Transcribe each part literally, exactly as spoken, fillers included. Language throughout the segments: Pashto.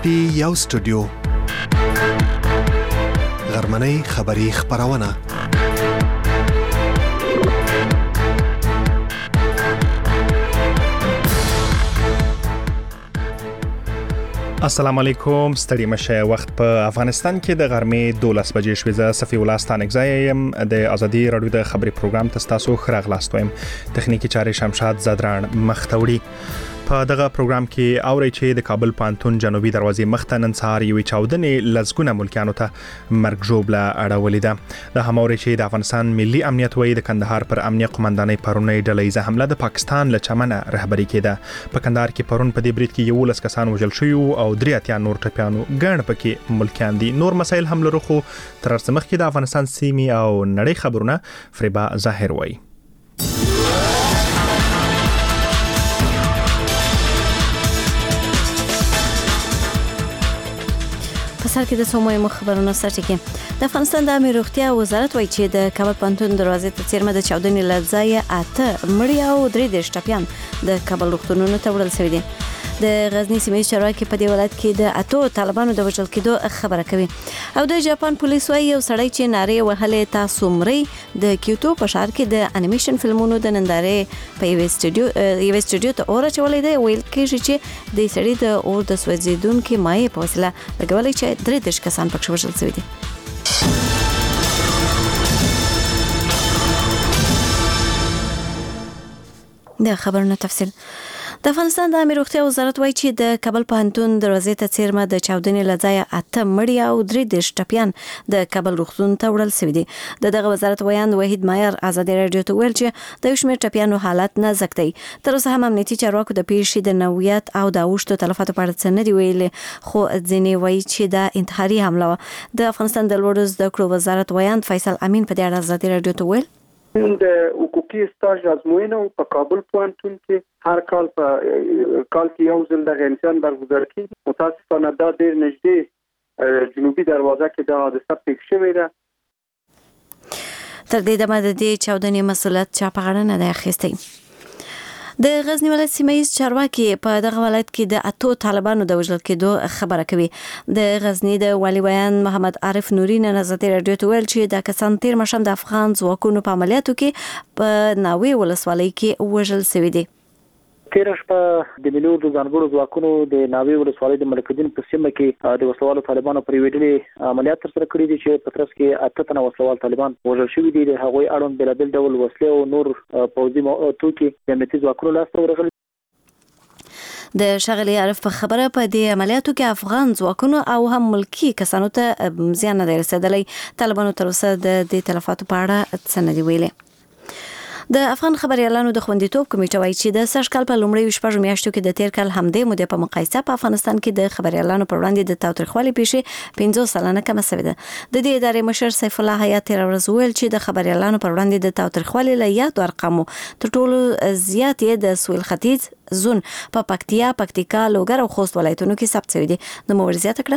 پی یو سټوډیو غرمنۍ خبری خبرونه السلام علیکم ستړي مشه وخت په افغانستان کې د غرمې دولس بجې شوې ز صفي ولستان اگزایم د ازادي رادیو د خبري پروګرام تاسو خراغلاستوم تخنیکی چارې شمشاد زدران مختوړي په دغه پروګرام کې اوري چې د کابل پانتون جنوبي دروازې مخته نن سهار یوې چاودنې لزګونه ملکانو ته مرګ ژوبله اړولې ده د هموري چې د افغانستان ملي امنیت وایي د کندهار پر امنیه قومندانۍ پرونی ډلېزه حمله د پاکستان له چمنه رهبری کېده په کندهار کې پرون په دې برید کې یو لس کسان وژل شوي او درې اتیا نور ټپیانو ګڼ پکې ملکان دي نور مسایل هم لرو خو تر څو مخکې د افغانستان سیمې او نړۍ خبرونه فریبا ظاهر وایي سر کې د سوموي مخبرونو سره کې د افغانستان د امنیت روغتیا وزارت وایي چې د کابل پانتون دروازې ته څیرمه د چاودنې لړزای اته مړی او درې د شټپیان د کابل روغتونونو ته وړل شوی دي د غزنی سیمې چارواکي په دې ولایت کې د اتو طالبانو د وژل کېدو خبره کوي او د جاپان پولیس وايي یو سړی چې نارې وهلې تاسو مړی د کیوټو په ښار کې د انیمیشن فلمونو د نندارې په یو استودیو یو استودیو ته اور چولې دی ویل کېږي چې د سړی د اور د سوځیدونکو مایع په وسیله لګولې چې درې دش کسان پکښ وژل شوي دي د خبرونو تفصیل د افغانستان د امنیت روغتیا وزارت وایي چې د کابل پوهنتون دروازې ته څیرمه د چاودنې لځای اته مړی او درې د شټپیان د کابل روغتون ته وړل شوي دي د دغه وزارت ویاند وحید مایر ازادي رادیو ته ویل چې د یو شمېر ټپیانو حالت نازک دی تر اوسه هم امنیتي چارواکو د پیښې د نوعیت او د اوښتو تلفاتو په اړه څه نه دی ویلي خو ځینې وایي چې دا انتحاري حمله وه د افغانستان د لوړو زده کړو وزارت ویاند فیصل امین په دې اړه ازادي رادیو ته ویل د حقوقي سټاژ ازموینه په کابل پوهنتون کې هر کال په کال کې یو ځل د امتحان برگزار کیږي متاسفانه دا ډېر نږدې جنوبي دروازه کې دا حادثه پیښ شوې ده تر دې دمه د دې چاودنې مسؤلیت چا په غاړه نه دی اخیستی د غزنی ولایت سیمه چارواکي په دغه ولایت کې د اتو طالبانو د وژل کېدو خبره کوي د غزنی د والی بیان محمد عارف نوري نن ازادي رادیو ته ویل چې د کسان تیر مشم د افغان ځواکونو په عملیاتو کې په ناوې ولسوالۍ کې وژل شوي دي تیر شپه د ملي د ځانګړو ځواکونو د ناوې ولسوالۍ د ملکدین په سیمه کې د وسلوالو طالبانو پر ویډلې عملیات ترسره کړي دي چې په ترڅ کې اته تنه وسلوال طالبان وژل شوي دي د هغوی اړوند بلابل ډول وسلې او نور پوځي توکي د امنیتي ځواکونو لاسته ورغلي د شغلي عارف په خبره په دې عملیاتو کې افغان ځواکونو او هم ملکی کسانو ته زیان نه رسیدلی طالبانو تر اوسه د دې تلفاتو په اړه څه نه دی ویلي د افغان خبريالانو د خوندیتوب کمیټه وایي چې د سږ کال په لومړۍ شپږ میاشتو کې د تیر کال همدې مودې په مقایسه په افغانستان کې د خبريالانو پر وړاندې د تاوتریخوالي پیښې پنځوس سلنه کمه شوې ده د دې ادارې مشر سیف الله حیات تیر ورځ ویل چې د خبريالانو پر وړاندې د تاوتریخوالي له یادو ارقامو تر ټولو زیات یې د سویل ختیځ زون په پکتیا پکتیکا لوګر او خوست ولایتونو کې ثبت شوی دي د مور زیاته کړه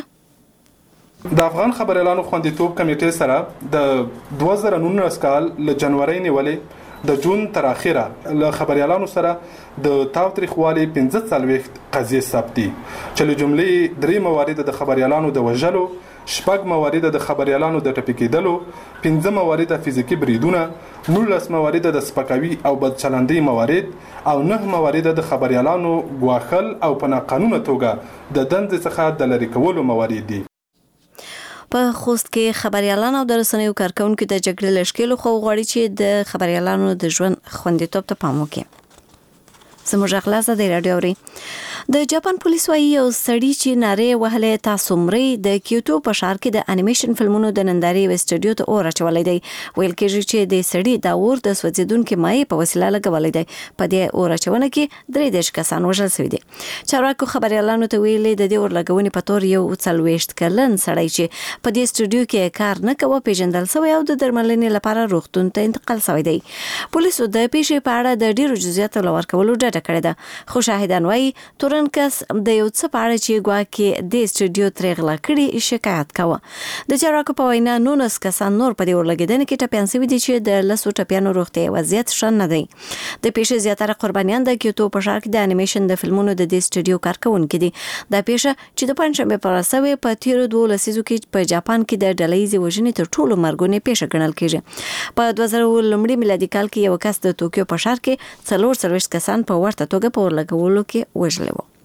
د افغان خبريالانو خوندیتوب کمیټې سره د دوه زره نولس کال له جنوري نیولې د جون تر اخره له خبريالانو سره د تاوتریخوالي پنځه څلوېښت قضیې ثبت دي چې له جملې درې موارد د خبريالانو د وژلو شپږ موارد د خبريالانو د ټپي کېدلو پنځه موارد فزیکی بریدونه نولس موارد د سپکاوي او بدچلندۍ موارد او نه موارد د خبريالانو غواخل او په ناقانونه توګه د دندې څخه د لری کولو موارد دي په خوست کې خبريالان او د رسنیو کارکونکو د جګړې لشکېلو خو غواړي چې د خبريالانو د ژوند خوندیتوب ته پام وکړي زموږ خلاصه د رادیو اوري د جاپان پولیس وايي یو سړی چې نارې وهلې تاسو مړی د کیوټو په ښار کې د انیمیشن فلمونو د نندارې و استودیو ته اور اچولې دی ویل کېږي چې د سړی د اور د سوځیدونکو مایع په وسیله لګولې دی په دې اور اچونه کې درې دش کسان وژل شوي دي چارواکو خبريالانو ته ویلي د دې اور لګونې په تور یو څلوېښت کلن سړی چې په دې استودیو کې کار نه کوي پیژندل شوی او د درملنې لپاره روغتون ته انتقال شوی دی پولیسو د پیښې په اړه د ډیرو جزئیاتو لور کولو ډاډه کړی ده خو شاهدان وايي تور تورن کس د یو څه په اړه چې ګواکې د سټوډیو ترې غلا کړي شکایت کاوه. د چارواکو په وینا نولس کسان نور په دې اورلګیدنې کې ټپیان شوي دي چې د لسو ټپیانو روغتیايي وضعیت ښه نه دی. د پیښې زیاتره قربانیان د کیوتو په ښار کې د انیمیشن د فلمونو د دې سټوډیو کارکونکي دي. دا پیښه چې د پنځمې پر اساس په تیرو دوه لسیزو کې په جاپان کې د ډلهیزې وژنې تر ټولو مرګونې پیښه ګڼل کېږي. په دوه زره لومړي میلادي کال کې یو کس د توکیو په ښار کې څلور څلوېښت کسان په ورته توګه په ورلګولو کې وژلي وو.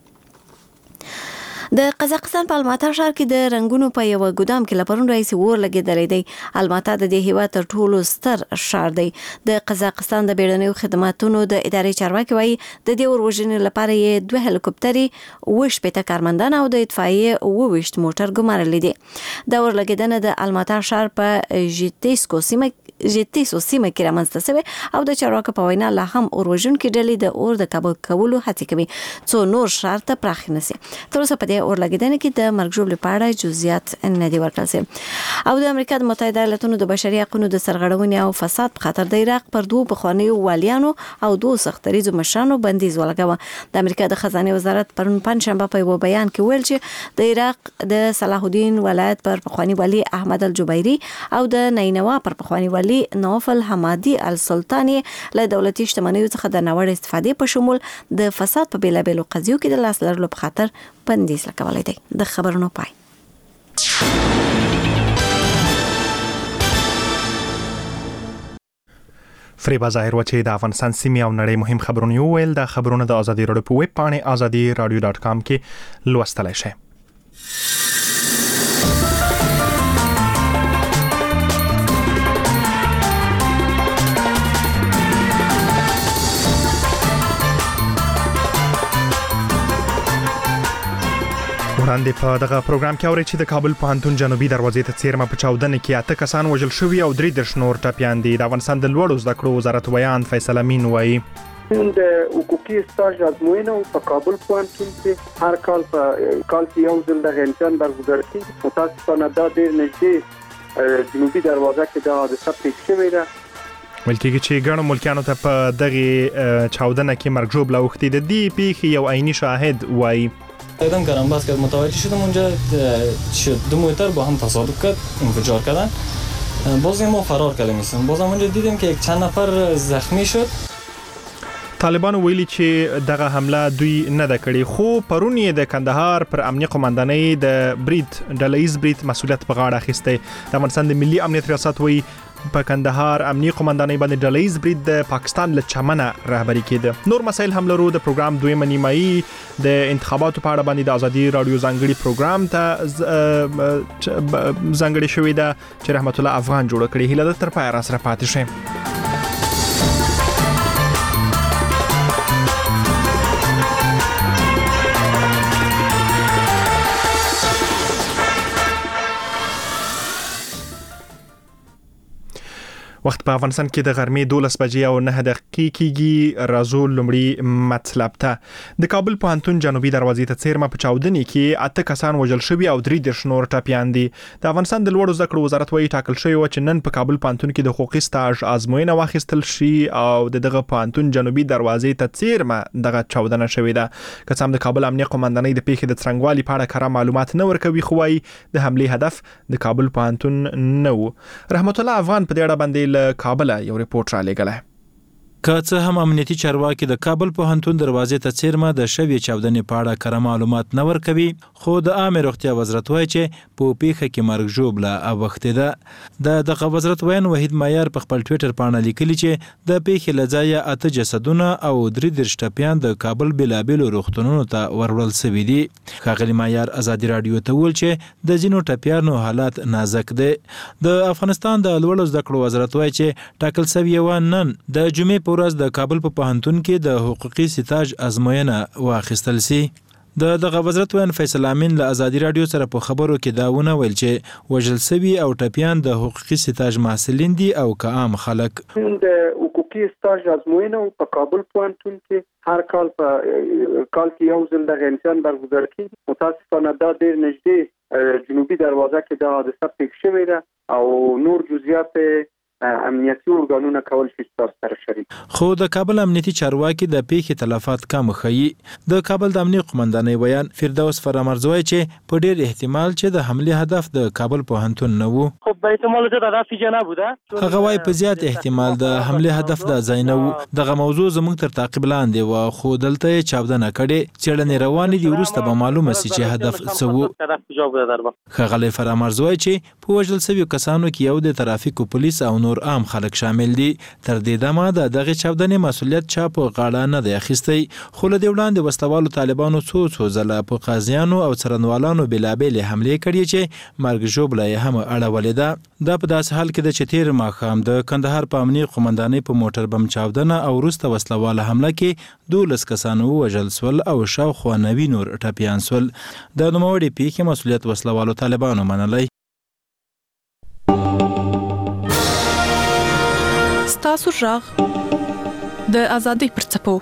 د قزاقستان په الماتا ښار کې د رنګونو په یو ګودام کې لپرون رئیس ور لګیدلې دی. الماتا د دې هیواد تر ټولو ستر ښار دی. د قزاقستان د بیړنیو خدماتونو د ادارې چارواکي وایي د دې ور وژنې لپاره یې دوه هلیکوپټرې وش پېته کارمندان او د اطفائیې وویشت موټر ګمارلې دي. د ور لګیدنه د الماتا ښار په ژیتیسکو سیمه ژیتیسو سیمه کې رامنځته شوې او د چارواکو په وینا لا هم اور وژونکي ډلې د اور د کابو کولو هڅې کوي څو نور ښار ته پراخ نشي. تر اوسه په دې اور لګیدنې کې د مرګ ژوبلې په اړه جزئیات نه دي ورکړل شوي. او د امریکا د متحده ایالاتونو د بشري حقوقو د سرغړونې او فساد په خاطر د عراق پر دوه پخوانیو والیانو او دوه سختریزو مشرانو بندیز ولګاوه. د امریکا د خزانه وزارت پرون پنځشنبه په یو بیان کې ویل چې د عراق د صلاح الدین ولایت پر پخوانی والی احمد الجبیری او د نینوا پر پخوانی والی نواف الحمادي السلطاني له دولتي شتمنیو څخه د ناوړه استفادې په شمول د فساد په بیلابیلو قضیو کې د لاس لرلو په خاطر بندیز لګولای دی. د خبرونو پای. فریبا ظاهر و چې د افغانستان سیمې او نړۍ مهم خبرونه ویل. د خبرونو د ازادي راډیو په ویب پاڼې ازادي راډیو ډاټ کام کې لوستلای شئ. وړاندې په دغه پروګرام کې اورئ چې د کابل پوهنتون جنوبي دروازې ته څیرمه په چاودنه کې اته کسان وژل شوي او درې دېرش نور ټپیان دي. د افغانستان د لوړو زده کړو وزارت ویان فیصل امین وایي د حقوقي سټاژ ازموینه په کابل پوهنتون کې هر کال په کال کې یو ځل د امتحان برگزار کیږي. متاسفانه دا ډېر نږدې جنوبي دروازه کې دا حادثه پیښ شوې ده. ویل کېږي چې ګڼو ملکیانو ته په دغه چاودنه کې مرګ ژوبله اوښتې ده. دې پیښې یو عیني شاهد وایي دیدم که رنبست کرد متوجه شدم اونجا دو موتر با هم تصادف کرد انفجار کردن. باز ما فرار کردیم میسیم. باز هم اونجا دیدیم که یک چند نفر زخمی شد. طالبان ویلي چې دغه حمله دوی نه ده کړې خو پرون یې د کندهار پر امنیه قومندانۍ د برید ډلهیز برید مسؤلیت په غاړه اخیستی. د افغانستان د ملي امنیت ریاست وایي په کندهار امنیه قومندانۍ باندې ډلهیز برید د پاکستان له چمنه رهبري کېده. نور مسایل هم لرو. د پروګرام دویمه نیمایي د انتخاباتو په اړه باندې د ازادي راډیو ځانګړي پروګرام ته ځانګړي شوې ده چې رحمت الله افغان جوړ کړي. هیله ده تر پایه را سره پاتې شئ. وخت په افغانستان کې د غرمې دولس بجې او نه دقیقې کېږي. راځو لومړی مطلب ته. د کابل پوهنتون جنوبي دروازې ته څیرمه په چاودنې کې اته کسان وژل شوي او درې دېرش نور ټپیان دي. د افغانستان د لوړو زده کړو وزارت وایي ټاکل شوی و چې نن په کابل پوهنتون کې د حقوقي سټاژ ازموینه واخیستل شي او د دغه پوهنتون جنوبي دروازې ته څیرمه دغه چاودنه شوې ده. که څه هم د کابل امنیه قومندانۍ د پیښې د څرنګوالي په اړه کره معلومات نه ورکوي خو وایي د حملې هدف د کابل پوهنتون نه و. رحمت الله افغان په دې اړه باندې له کابل یو ریپورت را لګلای. که څه هم امنیتي چارواکي د کابل پوهنتون دروازې ته څیرمه د شوې چاودنې په اړه کره معلومات نه ورکوي خو د عامه روغتیا وزارت وایي چې په پیښه کې مرګ ژوبله اوښتې ده. د دغه وزارت ویان وحید معیار په خپل ټویټر باندې لیکلي چې د پیښې له ځایه اته جسدونه او درې دېرش ټپیان د کابل بېلابېلو روغتونونو ته وروړل شوي دي. ښاغلي معیار ازادي راډیو ته وویل چې د ځینو ټپیانو حالات نازک دی. د افغانستان د لوړو زده کړو وزارت وایي چې ټاکل شوې وه نن د جمعې ورځ د کابل په پوهنتون کې د حقوقي سټاژ ازموینه واخیستل سي. د دغه وزارت ویان فیصل امین له ازادي راډیو سره په خبرو کې دا ونه ویل چې وژل شوي او ټپیان د حقوقي سټاژ محصلین دي او که عام خلک. د حقوقي سټاژ ازموینه په کابل پوهنتون کې هر کال په کال کې یو ځل د امتحان برگزار کیږي. متاسفانه دا ډېر نږدې جنوبي دروازه کې دا حادثه پیښ شوې ده او نور جزئیات امنیتي ارګانونه کول شي تاسو سره شریک. خو د کابل امنیتي چارواکي د پیښې تلفات کم ښيي. د کابل د امنیت قومندانۍ بیان فردوس فرامرزوی چې په ډیر احتمال چې د حمله هدف د کابل پوهنتون نه وو. خب به احتمال زیات هدف یې نه بوده. هغه وايي په زیات احتمال د حمله هدف د ځای نه وو. دغه موضوع زموږ تر تعقیب لاندې و، خو دلته چاودنه کړي څېړنې روانې دي، وروسته به معلومه شي چې هدف څه وو. ښاغلی فرامرزوی چې په وژل شویو کسانو کې یو د ترافیکو پولیس او نور عام خلک شامل دي. تر دې دمه د دغه چاودنې مسؤلیت چا په غاړه نه دی اخیستی، خو له دې وړاندې وسلوالو طالبانو څو څو ځله په قاضیانو او څارنوالانو بېلابېلې حملې کړي چې مرګ ژوبله یې هم اړولې ده. دا په داسې حال کې ده چې تېر ماښام د کندهار په امنیت قومندانۍ په موټر بم چاودنه او وروسته وسلواله حمله کې دولس کسان ووژل سول او شاوخوا نوي نور ټپیان سول. د نوموړې پیښې مسؤلیت وسلوالو طالبانو منلی. ستاسو غږ د آزادی پر څپو.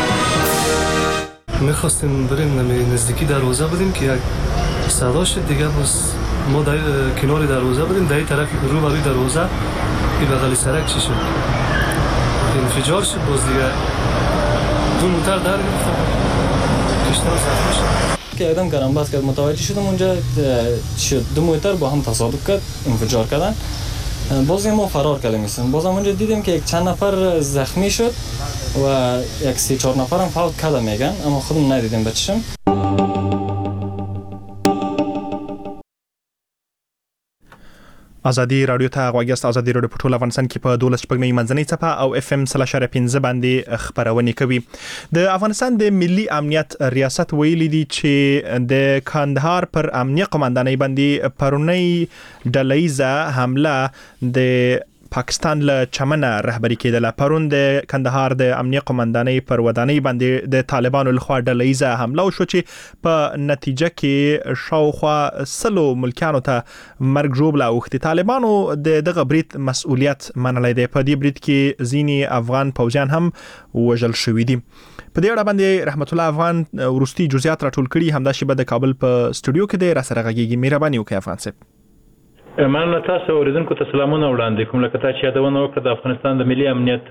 میخواستیم بریم نمی نزدیکی دروازه بدیم که یک صدا شد دیگه، باز ما در کنار دروازه بدیم، در این طرف رو بروی دروازه این بغل سرک چی شد انفجار شد، باز دیگه دو موتر در گرفتم کشتن زخمی شد که اقدام کردم. بس که متوجه شدم اونجا شد دو موتر با هم تصادف کرد انفجار کردن. باز ما فرار کردیم میسیم. باز اونجا دیدیم که یک چند نفر زخمی شد و یک سی چهار نفر هم فوت کرده میگن، اما خودم ندیدیم بچشم. ازادي رادیو ته غوږیاست. ازادي رادیو په ټول افغانستان کې په دولس شپږمې منځنۍ څپه او اف ام سل اشاریه پنځه باندې خبرونه کوي. د افغانستان د ملي امنیت ریاست ویلي دي چې د کندهار پر امنیت قومندانۍ باندې پرونی ډلهیزه حمله د پاکستان له چمنه رهبری کېدله. پرون د کندهار د امنیت قومندانۍ پر ودانۍ باندې د طالبانو لخوا ډلهیزه حمله وشو چې په نتیجه کې شاوخوا سلو ملکیانو ته مرګ ژوبله اوښتې. طالبانو د دغه برید مسؤلیت منلی دی. په دې برید کې ځینې افغان پوځیان هم وژل شوي دي. په دې اړه باندې رحمت الله افغان وروستي جزئیات راټول کړي. همدا شیبه د کابل په سټوډیو کې دی، راسره غږیږي. مهرباني وکړئ افغان صاحب. مننه. تاسو اوریدونکو ته سلامونه وړاندې کوم. لکه تاسو یادونه وکړه د افغانستان د ملي امنیت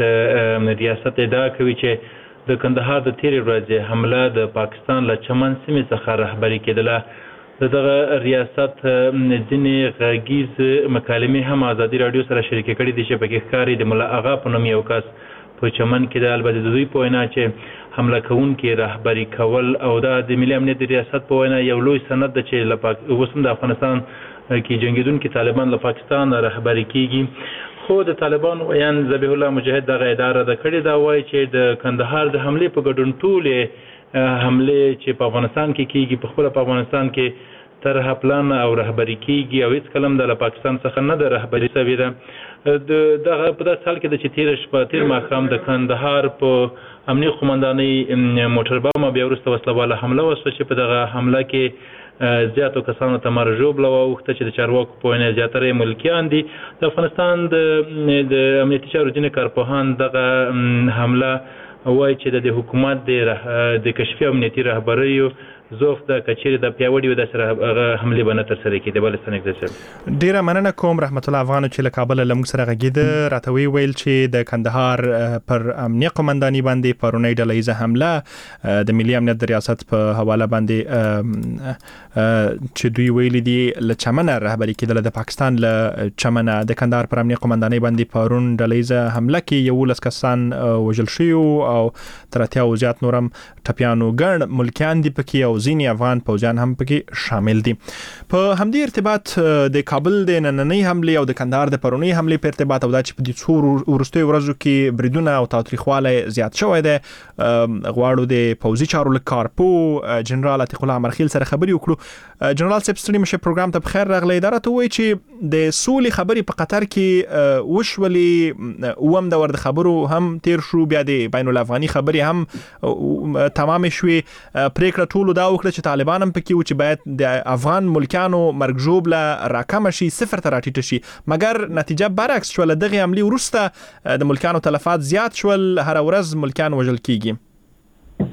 ریاست ادعا کوي چې د کندهار د تیرې ورځې حمله د پاکستان له چمن سیمې څخه رهبري کېدله. د دغه ریاست ځینې غږیز مکالمې هم ازادي رادیو سره شریکې کړي دي چې پکې ښکاري د ملا اغا په نوم یو کس په چمن کې د البته د دوی په وینا چې حمله کوونکي رهبري کول او دا د ملي امنیت ریاست په وینا یو لوی سند ده چې له اوس هم د افغانستان کې جنگیدونکي طالبان له پاکستان رهبري کیږي. خو د طالبان ویان ذبیح الله مجاهد دغه اداره د کړې دا وایي چې د کندهار د حملې په ګډون ټولې حملې چې په افغانستان کې کیږي په خپل په افغانستان کې طرح پلان او رهبري کیږي او هیڅ کلم د پاکستان څخه نه د رهبري شوې ده. د دغه په داسې حال کې د چې تیر شپه تیر ماښام د کندهار په امنیت قومندانۍ موټر بم بیا وروسته وسلواله حمله وشوه چې په دغه حمله کې زیاتو کسانو ته مرګ ژوبله واوښته چې د چارواکو په وینا زیاتره یې ملکیان دي. د افغانستان د امنیتي چارو ځینې کارپوهان دغه حمله وایي چې د حکومت د کشفي امنیتي رهبریو زوف د کچېرې د پیاوړي د سره حمله باندې تر سره کېده. بل څه نه ګرځي. ډیره مننه کوم رحمت الله افغان چې له کابل له موږ سره غږیده. راته ویل چې د کندهار پر امنیت قومندانۍ باندې پرونی ډلهیزه حمله د ملي امنیت ریاست په حواله باندې چې دوی ویلي دي له چمنه رهبري کېدله. د پاکستان له چمنه د کندهار پر امنیت قومندانۍ باندې پرون ډلهیزه حمله کې یولس کسان وژل شوي او تر اتیا زیات نورم ټپیانو. ګڼ ملکیان دي پکې او ځینې افغان پوځیان هم پکې شامل دي. په همدې ارتباط د کابل د نننۍ حملې او د کندهار د پرونی حملې په ارتباط او دا چې په دې څو وروستیو ورځو کې بریدونه او تاوتریخوالی زیات شوی دی، غواړو د پوځي چارو له کارپو جنرال عتیق الله امرخیل سره خبرې وکړو. جنرال صاحب ستړي مشه پروګرام ته بخیر راغلی. دا راته وایي چې د سولې خبرې په قطر کې وشولې، اووم دور د خبرو هم تیر شو، بیا د بین الافغاني خبرې هم تمام شوې. پریکړه ټولو دا وکړه چې طالبان هم پکې و چې باید د افغان ملکانو مرګ ژوبله راکمه شي، صفر ته راټیټه شي. مګر نتیجه برعکس شوله. دغه حملې وروسته د ملکانو تلفات زیات شول، هر ورځ ملکان وژل کیږي.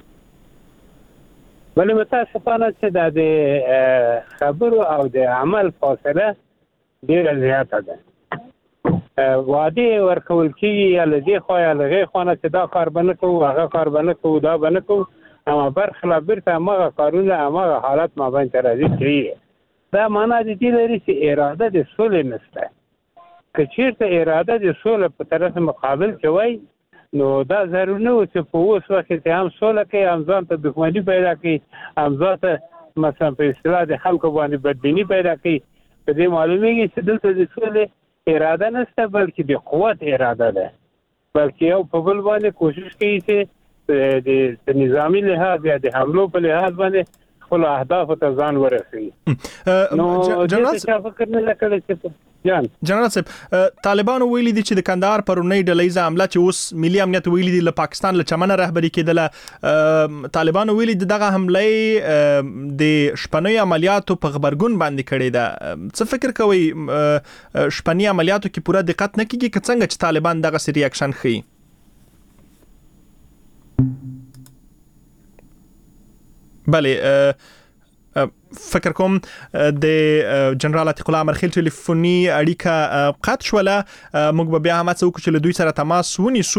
ولی متاسفانه چې د خبرو او د عمل فاصله ډیره زیاته ده. وعده ورکول کیږي یا لږه خو یا لږه خو نه چې دا کار بنه کوو هغه کار بنه کوو دا بنه کوو اما برخلاف بیرته هغه کارونه هغه حالت ما باندې راځي کیږي دا معنا دي لري چې اراده د سولې نشته که چیرته اراده د سولې په طرف مقابل کوي نو دا ضرور نه و چې په اوس وخت کې هم سوله کوي هم ځان ته دښمني پیدا کوي هم ځان ته مثلا په اصطلاح د خلکو باندې بدبیني پیدا کوي په دې معلومیږي چې دلته د سولې اراده نشته بلکې د قوت اراده ده بلکې یو په بل باندې کوشش کوي چې د نظامی لحاظ یا د حملو په لحاظ باندې خپل اهداف ته ځان ورسوي نو جنرال څه فکر نه لکړي چې جان جنرال صاحب طالبانو ویلي دي چې د کندهار پرونی ډلېزه حمله چې اوس ملي امنیت ویلي دي له پاکستان له چمنه رهبری کېدله طالبانو ویلي دي دغه حمله د شپنۍ عملیاتو په خبرګون باندې کړې ده څه فکر کوي شپنۍ عملیاتو کې پوره دقت نه کیږي که څنګه چې طالبان دغه سری اکشن خي بله فکر کوم د جنرال عتیق الله مرخیل ټلیفوني اړیکه قطع شوله موږ به بیا هم څه وکړو چې له دوی سره تماس ونیسو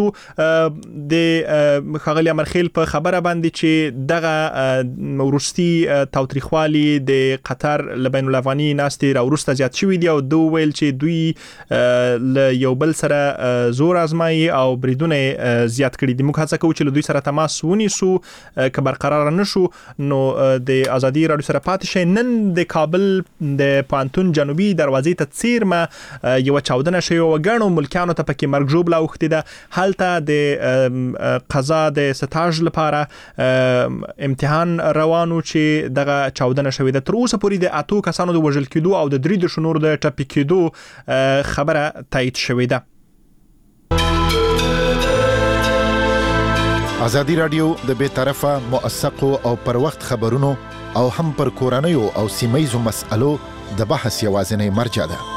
د خاغلی مرخیل په خبره باندې چې دغه وروستي تاوتریخوالي د قطر له بین الافغاني ناستې راوروسته زیات شوي دي او دوی ویل چې دوی له یو بل سره زور آزمایي او بریدونه زیات کړي دي موږ هڅه کوو چې له دوی سره تماس ونیسو که برقرار نشو نو د ازادي راډیو سره پاتې شئ نن د کابل د پانتون جنوبي دروازې ته څیرمه یو چاودنه شوې او غاڼو ملکانو ته پکې مرګ ژوبله اوښتې ده هلته د قضا د ستاژ لپاره امتحان روانو چې دغه چاودنه شوې ده تر اوسه پورې د اتو کسانو د وژل کېدو او د درې د شنور د ټپي کېدو خبره تایید شوې ده ازادي رادیو د بے طرفه موثقو او پر وخت خبرونو او هم پر کورنیو او سیمایزو مسألو د بحث یوازینی مرجع ده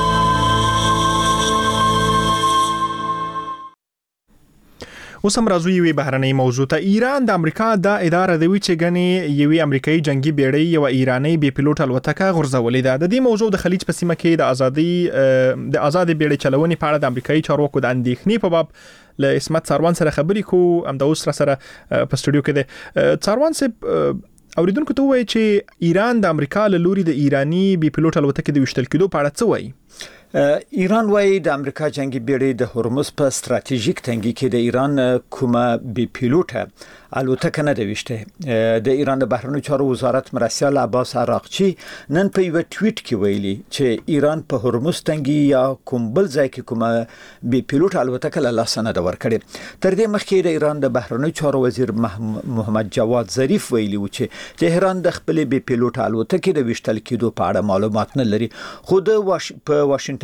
اوس هم راځو یوې بهرنۍ موضوع ته ایران د امریکا د اداره دوی چې غني یوې امریکایي جنگي بیړۍ یو ایرانی بي پيلوټ الوتکه غورځولې ده د دې موضوع د خلیج په سیمه کې د ازادي د آزاد بیړۍ چلونې په اړه د امریکایي چارواکو د اندېښنې په باب له اسمت څاروان سره خبرې کوو هم د اوس سره په سټوډیو کې ده څاروان صاحب اوریدونکو ته وایي چې ایران د امریکا له لوري د ایرانی بي پيلوټ الوتکې د وشتل کېدو په اړه څه وایي ایران وايي د امریکا جنگي بیړۍ د هرمز په ستراتیژیک تنګي کې د ایران کومه بي پيلوټه الوتکه نه دويشته د ایران د بهرنیو چارو وزارت مرسل عباس عراقچی نن په یو ټویټ کې ویلي چې ایران په هرمز تنګي یا کوم بل ځای کې کومه بي پيلوټ الوتکه له لاس نه د ورکړي تر دې مخکې د ایران د بهرنیو چارو وزیر محمد جواد ظریف ویلي و چې تهران د خپل بي پيلوټ الوتکې د وشتل کېدو په اړه معلومات نه لري خو د واش په واشنگټن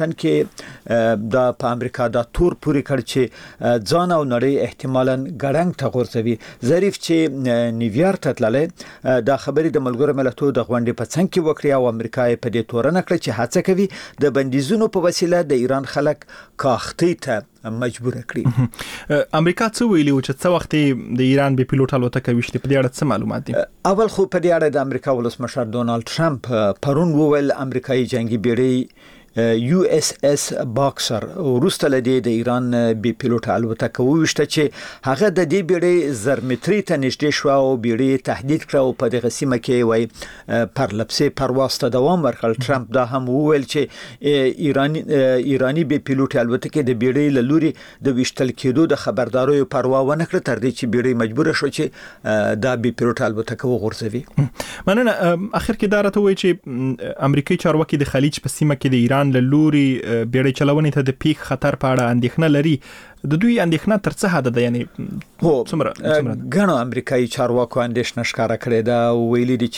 کې د په امریکا د تور پوری کړ چې ځان او نړۍ احتمالاً ګړنګ ته غورځوي ظریف چې نیویارک ته تللی دا خبرې د ملګرو ملتونو د غونډې په څنګ کې وکړي او امریکا یې په دې تورنه کړ چې هڅه کوي د بندیزونو په وسیله د ایران خلک کاختی ته مجبور کړي امریکا څه ویلي و چې څه وخت د ایران بي پيلوټ الوتکه وشتي په دې اړه څه معلومات دي اول خو په دې اړه د امریکا ولسمشر ډونالد ټرمپ پرون وویل امریکایي جنگي بیړۍ یو اس اس باکسر ورسته لدی د ایران بي پيلوټ الوتکه وشته چې هغه د دې بیړۍ زرمتري ته نږدې شو او بیړۍ تهدید کړو په دغه سیمه کې وای پر لپسې پرواز ته دوام ورکړ ټرمپ دا هم وویل چې ایرانی ایرانی بي پيلوټ الوتکه د بیړۍ له لوري د وشتل کېدو د خبرداري پروا ونه کړ تر دې چې بیړۍ مجبور شو چې دا بي پيلوټ الوتکه وغورځوي مننه اخر کې دا راته وایي چې امریکایي چارواکي د خلیج په سیمه کې د ایران له لوري بیړۍ چلونې ته د پیښ خطر په اړه اندېښنه لري د دوی اندېښنه تر څه حد ده یعنی هو څومره غنو امریکایي چارواکو اندېښنه ښکارا کړې ده ویلي دي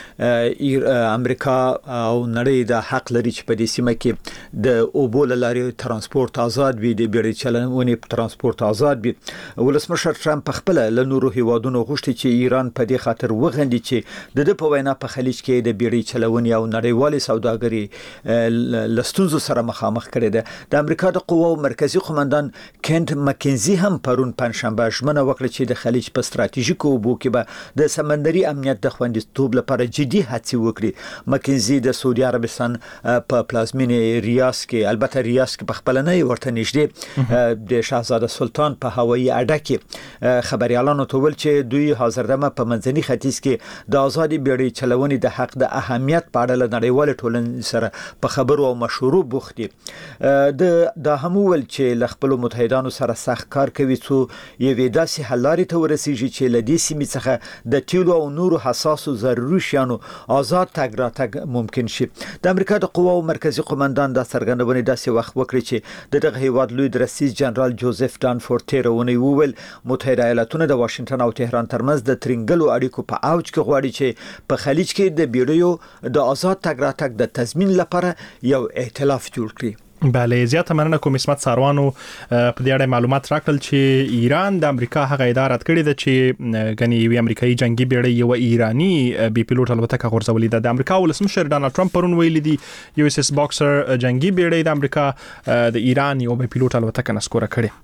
چې امریکا او نړۍ د حق لري چې په دې سیمه کې د اوبو لارې ترانسپورت آزاد وي د بیړۍ چلونې ترانسپورت آزاد وي ولسمشر ټرمپ خپل له نورو هیوادونو غوښتي چې ایران په دې خاطر وغندي چې د په وینا په خلیج کې د بیړۍ چلونې او نړیوالې سوداګري لستونزو سره مخامخ کړي ده د امریکا د قوو مرکزی قومندان کینټ مکینزي هم پرون پنځشنبه ژمنه وکړه چې د خلیج په ستراتیژیکو اوبو کې به د سمندري امنیت د خوندیتوب لپاره جدي هڅې وکړي. مکینزي د سعودي عربستان په پلازمینې ریاض کې، البته ریاض کې په خپل نه ورته نږدې د شاهزاده سلطان په هوایي اډه کې خبريالانو ته ویل چې دوی حاضردمه په منځني ختیځ کې د آزادي بیړۍ چلونې د حق د اهمیت په اړه له نړیوال ټولنې سره په خبرو او مشورو بوخت دي. د د هم ول چې ل خپل متحدانو سره سخت کار کوي څو یوې داسې حل لارې ته ورسیږي چې ل دې سیمې څخه د تیلو او نورو حساسو ضروري شیانو آزاد تګ راتګ ممکن شي. د امریکا د قواو مرکزی قومندان د څرګندونې داسې وخت وکړي چې دغه هیواد لوی رئیس جنرال جوزف دانفورد ونه وویل متحده ایالاتونه د واشنگټن او تهران ترمنځ د ترنګلو اړیکو په اوج کې غواړي چې په خلیج کې د بیړیو د آزاد تګ راتګ د تضمین لپاره یو ائتلاف جوړ کړي. بله، زیاته مننه کوم اسمت ساروانو په دې اړه معلومات راکړل چې ایران د امریکا هغه اداره کړې ده چې غني وی امریکایي جنگي بیړۍ یو ایرانی بي پيلوټ الوتکه غورځولې ده. د امریکا ولسمشر ډانلډ ټرمپ پرون ویلي دي یو اس اس باکسر جنگي بیړۍ د امریکا د ایران یو بي پيلوټ الوتکه نسکوره کړې.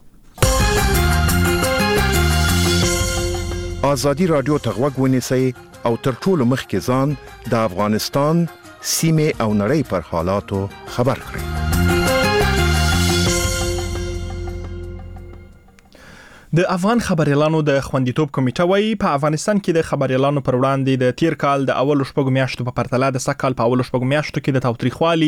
آزادي رادیو ته غوږ ونیسئ او تر ټولو مخکې ځان د افغانستان سیمه او نړۍ پر حالاتو خبر کړئ. د افغان خبريالانو د خوندیتوب کمیټه وايي په افغانستان کې د خبريالانو پر وړاندې د تیر کال د اول شپږ میاشتو په پرتله د سکهال په اول شپږ میاشتو کې د تاوتریخوالي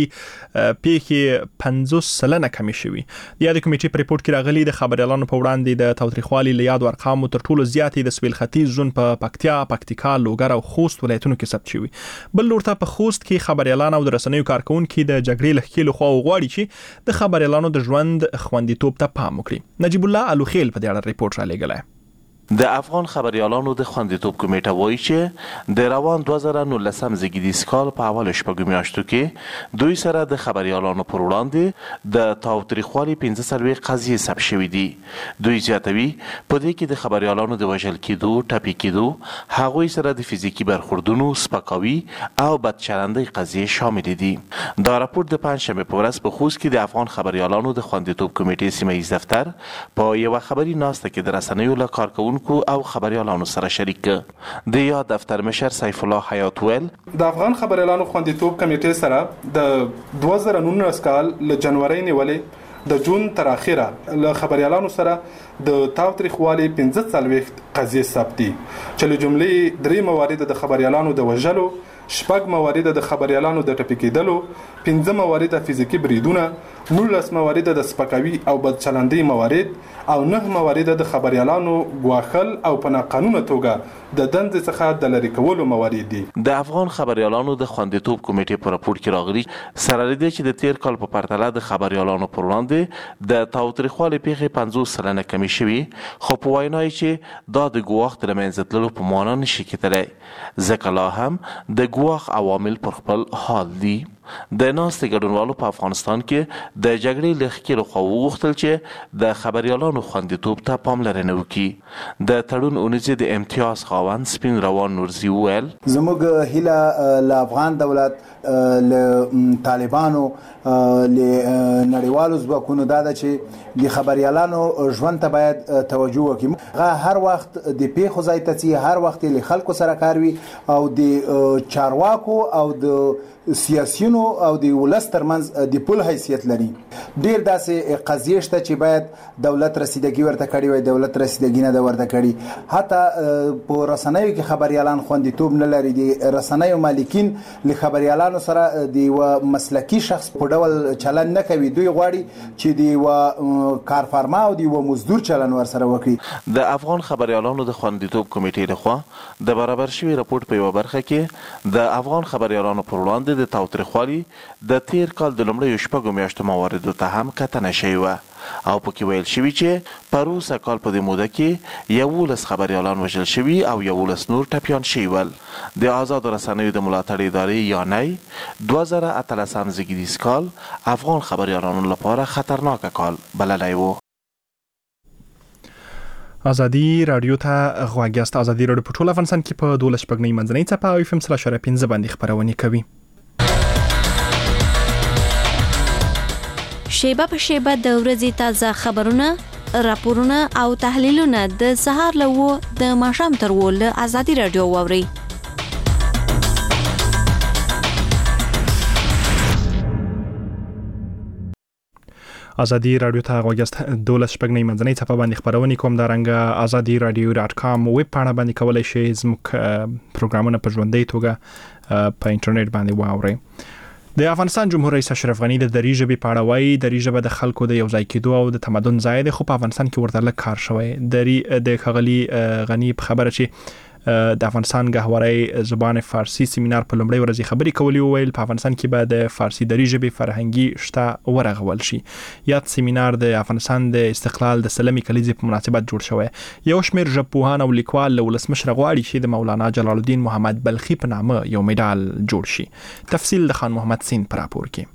پیښې پنځوس سلنه کمې شوې. د دې کمیټې په ریپورت کې راغلي د خبريالانو په وړاندې د تاوتریخوالي لیاد ارقام تر ټولو زیاتې د سویل ختیځ زون په پکتیا، پکتیکا، لوګر او خوست ولایتونو کې ثبت شوې. بل لورته په خوست کې خبريالان او د رسنیو کارکونکو د جګړې لخوا خو غواړي چې د خبريالانو د ژوند خوندیتوب ته پام وکړي. نجیب الله الوخیل په دې اړه ریپورت را لګلای. د افغان خبريالانو د خوندیتوب کمیټه وایي چې د روان دوه زره نولسم زیږدیز کال په اول شپږ میاشتو کې دوی سره د خبريالانو پر وړاندې د تاوتریخوالي پنځه څلوېښت قضیې ثبت شوې دي. دوی زیاتوي په دې کې د خبريالانو د وژل کېدو، ټپي کېدو، هغوی سره د فزیکي برخوردونو، سپکاوي او بدچلندۍ قضیې شامل دي. دا راپور د پنځشنبه په ورځ په خوست کې د افغان خبريالانو د خوندیتوب کمیټې سیمه ییز دفتر په یو خبري ناسته کې د رسنیو له کارکونکو او خبريالانو سره شریک ک. د یاد دفتر مشر سیف الله حیات ویل د افغان خبريالانو خوندیتوب کمیټې سره د دوه زره نولس کال ل جنوري نیولې د جون تر اخره له خبريالانو سره د تاوتریخوالي پنځه څلوېښت قضیې ثبت دي چې له جملې درې موارد د خبريالانو د وژلو، شپږ موارد د خبريالانو د ټپي کېدلو، پنځه موارد د فزیکي بریدونه، نولس موارد د سپکاوي او بدچلندۍ موارد او نه موارد د خبريالانو غواخل او په ناقانونه توګه د دندې څخه د لری کولو موارد دي. د افغان خبريالانو د خوندیتوب کمیټې په راپور کې راغلي سره لري چې د تیر کال په پرتله د خبريالانو پر وړاندې د تاوتریخوالي پیښې پنځوس سلنه کمې شوې، خو په وینا یې چې دا د ګواښ د منځ تللو په معنا نشي کېدلی، ځکه لا هم د ګواښ عوامل پر خپل حال دي. د ناستې ګډونوالو په افغانستان کې د جګړې له ښکېلو خوا وغوښتل چې د خبريالانو خوندیتوب ته پاملرنه وکړي. د تړون اونیزې د امتیاز خاوند سپین روان نورزي وویل زموږ هیله له افغان دولت، له طالبانو، له نړیوالو ځواکونو دا ده چې د خبريالانو ژوند ته باید توجه وکړي. هغه هر وخت د پیښو ځای ته ځي، هر وخت له خلکو سره کار وي او د چارواکو او د سیاسيونو او د ولس ترمنځ د پول حیثیت لري. ډیر داسې قضیې شته چې باید دولت رسیدګي ورته کړي وي، دولت رسیدګي نه ورته کړي. حتی په رسنیو کې خبريالان خوندیتوب نه لري. د رسنیو مالکین له خبريالانو سره د یو مسلکی شخص په ډول چلن نه کوي. دوی غواړي چې د یو کارفرما او د یو مزدور چلن ور سره وکړي. د افغان خبريالانو د خوندیتوب کمیټې لخوا د برابر شوی راپور په یو برخه کې د افغان خبريالانو پر وړاندې د تاوتریخوالي د تیر کال د لومړیو شپږو میاشتو مواردو ته هم کتنه شوې وه او پکې ویل شوي چې پروسه کال په دې موده کې یولس خبريالان وژل شوي او یولس نور ټپیان شوي ول. د آزادو رسنیو د ملاتړ ادارې یانۍ دوه زره اتلسم زیږدیز کال افغان خبريالانو لپاره خطرناک کال بللی و. ازادي رادیو ته غواړی است. ازادي رادیو په ټول افغانستان کې په دولس شپږنۍ منځنۍ څپه او اف ام سره شره پنځه باندې خبرونه کوي. شیبه په شیبه د ورځې تازه خبرونه راپورونه او تحلیلونه د سهار له و د ماښام تر و له ازادي رادیو واوري. ازادي رادیو ته غوږست دولس شپږنۍ منځنۍ صفحه باندې خبرونه کوم دا رنګ ازادي رادیو ډاټ کام ویب پاڼه باندې کولای شئ زموږ پروګرامونه په ژوندۍ توګه په انټرنیټ باندې واورئ. د افغانستان جمهور رئیس اشرف غنی د دری ژبې په اړه وایي دری ژبه د خلکو د یو ځای کېدو او د تمدن ځای دی، خو په افغانستان کې ورته لږ کار شوی. دری د خغلی غنی په خبره چې د افغانستان غهواري زبان فارسی سیمینار په لومړۍ ورځ خبرې کولې ویل په افغانستان کې به د فارسی دری ژبې فرهنګي شته ورغول شي. یاد سیمینار د افغانستان د استقلال د سلمي کلیزې په مناسبت جوړ شوی. یو شمېر ژبپوهان او لیکوال له ولسمشر غواړي چې د مولانا جلال الدین محمد بلخي په نامه یو میډال جوړ شي. تفصیل د خان محمد سین پر راپور کې.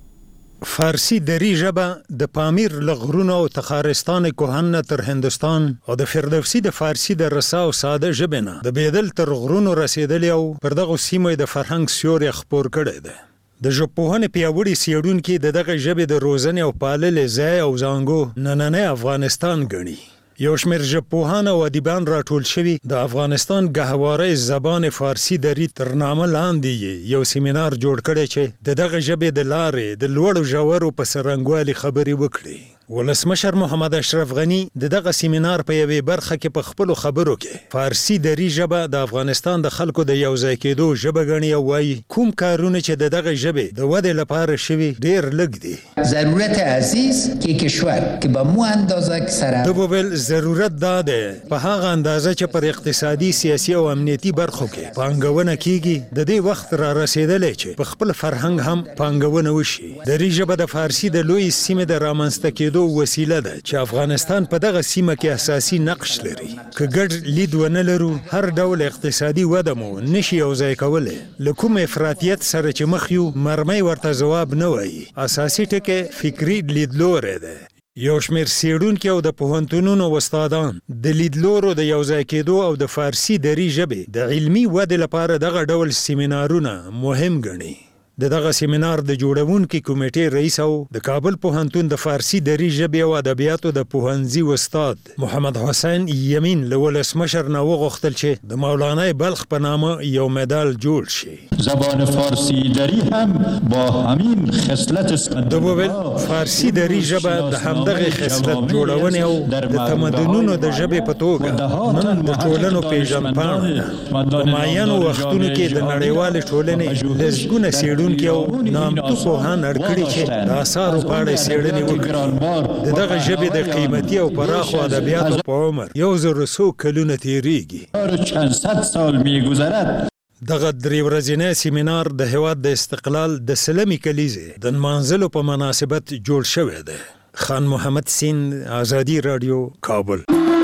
فارسی دری ژبه د پامیر لغرونو او تخارستان کوهن تر هندستان او د فردوسی د فارسی د رسا او ساده ژبه نه د بیدل تر غرونو رسیدلی او پر دغه سیمه د فرهنګ سیوري خپور کړي ده. د ژبپوهنې پیاوړي سیړونکو د دغه ژبې د روزنې او پاللې ځای او زانګو نننې افغانستان ګڼي. یو شمېر ژبپوهان او ادیبان راټول شوي د افغانستان غهواري زبان فارسی دری تر نامه لاندې یو سیمینار جوړ کړی چې د دغه ژبې د لارې د لوړو ژورو په سرنګوالي خبرې وکړي. ولسمشر محمد اشرف غنی د دغه سیمینار په یوې برخه کې په خپل خبرو کې فارسی دری ژبه د افغانستان د خلکو د یو ځای کېدو ژبه غنی او وايي کوم کارونه چې د دغه ژبې د ودې لپاره شوي ډېر لږ دي. ضرورت عزیز کې کشور کې به مو اندازه کې سره د بوبل ضرورت دا ده په هغه اندازه چې پر اقتصادي سیاسي او امنیتي برخو کې پانګونه کیږي د دې وخت را رسیدلې چې په خپل فرهنګ هم پانګونه وشي. دری ژبه د فارسی د لوی سیمې د رامنځته کېدو وسیله ده چې افغانستان په دغه سیمه کې اساسي نقش لري. که ګډ لید ونه لرو هر ډول اقتصادي وده مو نشي یو ځای کولی. له کوم افراطیت سره چې مخ یو مرمۍ ورته ځواب نه وایي. اساسي ټکی فکري لیدلوری ده. یو شمېر څېړونکي او د پوهنتونونو استادان د لیدلورو د یو ځای کېدو او د فارسي دري ژبې د علمي ودې لپاره دغه ډول سیمینارونه مهم ګڼي. د دغه سیمینار د جوړونکو کمیټې رئیس او د کابل پوهنتون د فارسی دري ژبې او ادبیاتو د پوهنځي استاد محمد حسین یمین له ولسمشر نه وغوښتل چې د مولانا بلخ په نامه یو مډال جوړ شي. زبان فارسی دری هم با همین خصلت د وویل فارسی دري ژبه د همدغه خصلت جوړونې او د تمدنونو د ژبې په توګه نن د ټولنو پیژندپاڼه په معینو وختونو کې د نړیوالې ټولنې لسګونه څېړونکي کې او نامتو پوهان اړکړي چې د آثارو په اړه څېړنې وکړي. د دغه ژبې د قیمتي او پراخو ادبیاتو په عمر یو زر څو کلونه تېرېږي. چند صد سال می‌گذرد. دغه درې ورځنی سیمینار د هېواد د استقلال د سلمي کلیزې د نمانځلو په مناسبت جوړ شوی دی. خان محمد سین، ازادي رادیو، کابل.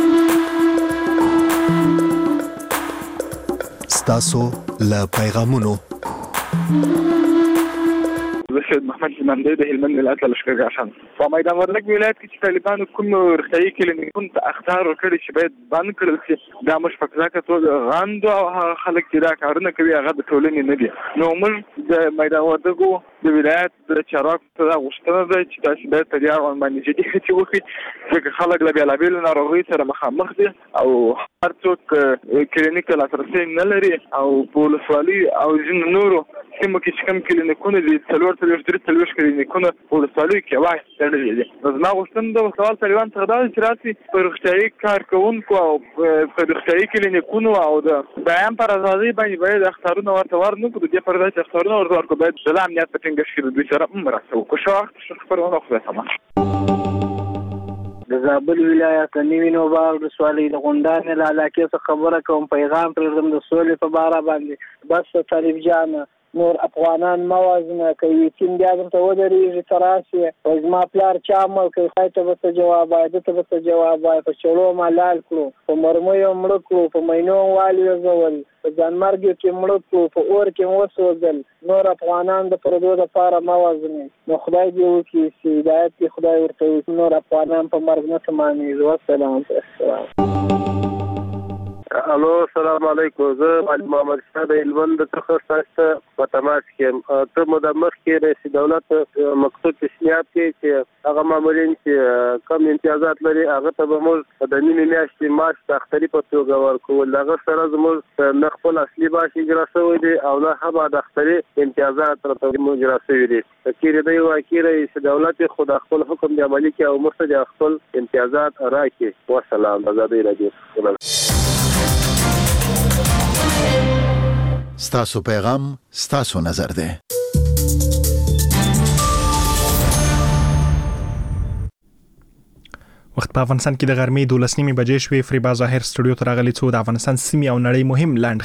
ستاسو له پیغامونو سید محمد زمندی د هلمند ولایت له لښکرګاه شان په میدان وردګ ولایت کې چې طالبانو کوم روغتیايي کلینیکونه ته اخطار ورکړي چې باید بند کړل شي، دا موږ په ځکه ټول غاندو او هغه خلک چې دا کارونه کوي هغه د ټولنې نه دي. نو موږ د میدان وردګو د ولایت د چارواکو ته غوښتنه ده چې تاسو باید په دې اړه باندې جدي هڅې وکړئ ځکه خلک له بېلابېلو ناروغیو سره مخامخ دي او هر څوک کلینیک لاسرسی نه لري او په ولسوالي او ځینو نورو سیمو کې چې کوم کلینیکونه دي څلور څلوېښت درې څلوېښت کلینیکونه په ولسوالیو کې وایي تړلي دي. نو زما غوښتنه ده سوال طالبان څخه دا چې راسي په روغتیايي کارکوونکو او په روغتیايي کلینیکونو او د بیان پر ازادۍ باندې باید اخطارونه ورته ورنه کړو. د دې پر ځای چې اخطارونه ورته ورکړو باید د امنیت په ټینګښت کې د دوی سره هم مرسته وکړو. ښه وخت خبرونه خدای سامان. د زابل ولایت نوی نوبار ولسوالۍ د غونډانې له علاقې څخه خبره کوم. پیغام پرېږدم د سولې په باره باندې. بس طالب جان نور افغانان موازنه کوي چې بیا دلته ودرېږي ته راشي او زما پلار چا عمل کوي خدای ته به څه جواب وایي، ده ته به څه جواب وایي. په چړو ملال کړو، په مرمیو مړه کړو، په مینو والوځول، په ځانمرګیو کې مړه کړو، په اور کې وسوځل. نور افغانان د پردو دپاره موازنې. نو خدای دې وکړي چې هدایت کې خدای ورته وکړي نور افغانان په مرګ نه تمامېږي. والسلام. الو السلام علیکم. زه علي محمد شاه د هلمند څخه ستاسو په تماس کې ته مو د مخکې رئیس دولت مقصود تشنیات کې چې هغه مامورین چې کم امتیازات لري هغه ته به موږ د نیمې میاشتې معاش تختري په توګه ورکول. هغه سره زموږ نه خپل اصلي معاش اجرا شوی دی او نه هم د تختري امتیازات راته موږ اجرا شوی دي. کېږي دی واکي رئیس دولت خود خپل حکم دی عملي کې او مرسته د خپل امتیازات راکړي. والسلام. آزادۍ رادیو. ستاسو پیغام ستاسو نظر دی. وخت په افغانستان کې د غرمې دولس نیمې بجې شوې. فریبا ظاهر سټوډیو ته راغلی څو د افغانستان سیمې او نړۍ مهم لاند